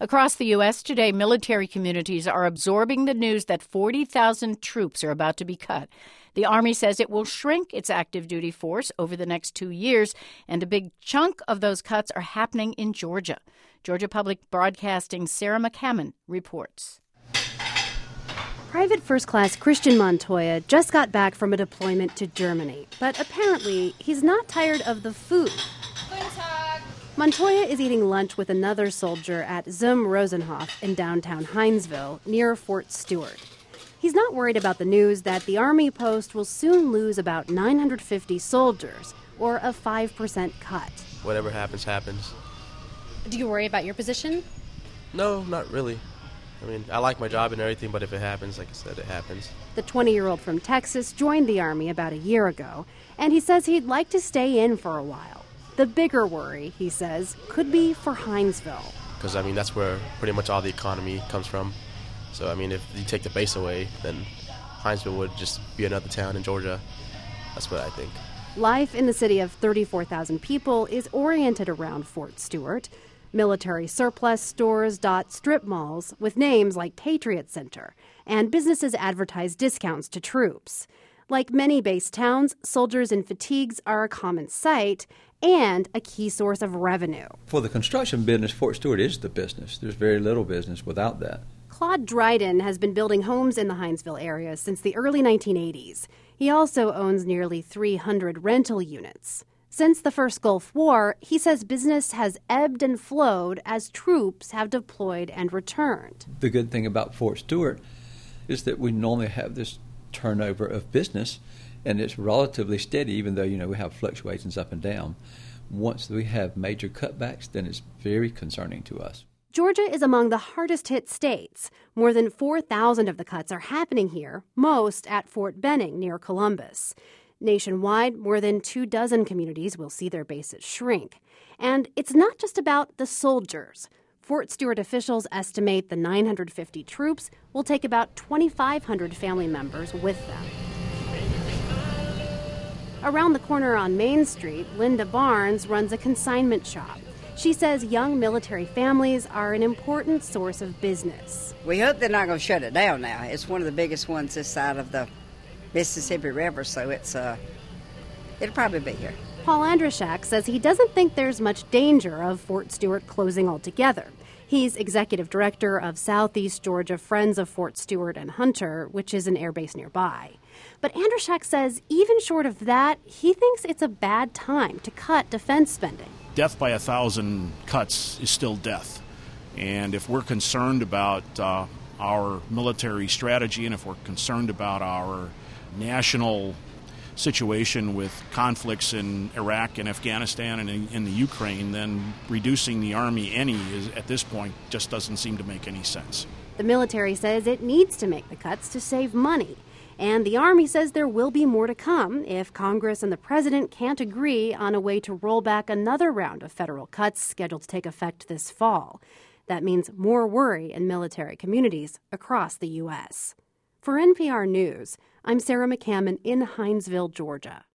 Across the U.S. today, military communities are absorbing the news that 40,000 troops are about to be cut. The Army says it will shrink its active duty force over the next 2 years, and a big chunk of those cuts are happening in Georgia. Georgia Public Broadcasting's Sarah McCammon reports. Private First Class Christian Montoya just got back from a deployment to Germany, but apparently he's not tired of the food. Montoya is eating lunch with another soldier at Zum Rosenhof in downtown Hinesville, near Fort Stewart. He's not worried about the news that the Army post will soon lose about 950 soldiers, or a 5% cut. Whatever happens, happens. Do you worry about your position? No, not really. I mean, I like my job and everything, but if it happens, like I said, it happens. The 20-year-old from Texas joined the Army about a year ago, and he says he'd like to stay in for a while. The bigger worry, he says, could be for Hinesville. Because, I mean, that's where pretty much all the economy comes from. So, I mean, if you take the base away, then Hinesville would just be another town in Georgia. That's what I think. Life in the city of 34,000 people is oriented around Fort Stewart. Military surplus stores dot strip malls with names like Patriot Center, and businesses advertise discounts to troops. Like many base towns, soldiers in fatigues are a common sight and a key source of revenue. For the construction business, Fort Stewart is the business. There's very little business without that. Claude Dryden has been building homes in the Hinesville area since the early 1980s. He also owns nearly 300 rental units. Since the first Gulf War, he says business has ebbed and flowed as troops have deployed and returned. The good thing about Fort Stewart is that we normally have this turnover of business, and it's relatively steady, even though, we have fluctuations up and down. Once we have major cutbacks, then it's very concerning to us. Georgia is among the hardest hit states. More than 4,000 of the cuts are happening here, most at Fort Benning near Columbus. Nationwide, more than 24 communities will see their bases shrink. And it's not just about the soldiers. Fort Stewart officials estimate the 950 troops will take about 2,500 family members with them. Around the corner on Main Street, Linda Barnes runs a consignment shop. She says young military families are an important source of business. We hope they're not going to shut it down now. It's one of the biggest ones this side of the Mississippi River, so it'll probably be here. Paul Andruszak says he doesn't think there's much danger of Fort Stewart closing altogether. He's executive director of Southeast Georgia Friends of Fort Stewart and Hunter, which is an air base nearby. But Andruszak says even short of that, he thinks it's a bad time to cut defense spending. Death by 1,000 cuts is still death. And if we're concerned about our military strategy, and if we're concerned about our national situation with conflicts in Iraq and Afghanistan and in the Ukraine, then reducing the Army at this point just doesn't seem to make any sense. The military says it needs to make the cuts to save money. And the Army says there will be more to come if Congress and the President can't agree on a way to roll back another round of federal cuts scheduled to take effect this fall. That means more worry in military communities across the U.S. For NPR News, I'm Sarah McCammon in Hinesville, Georgia.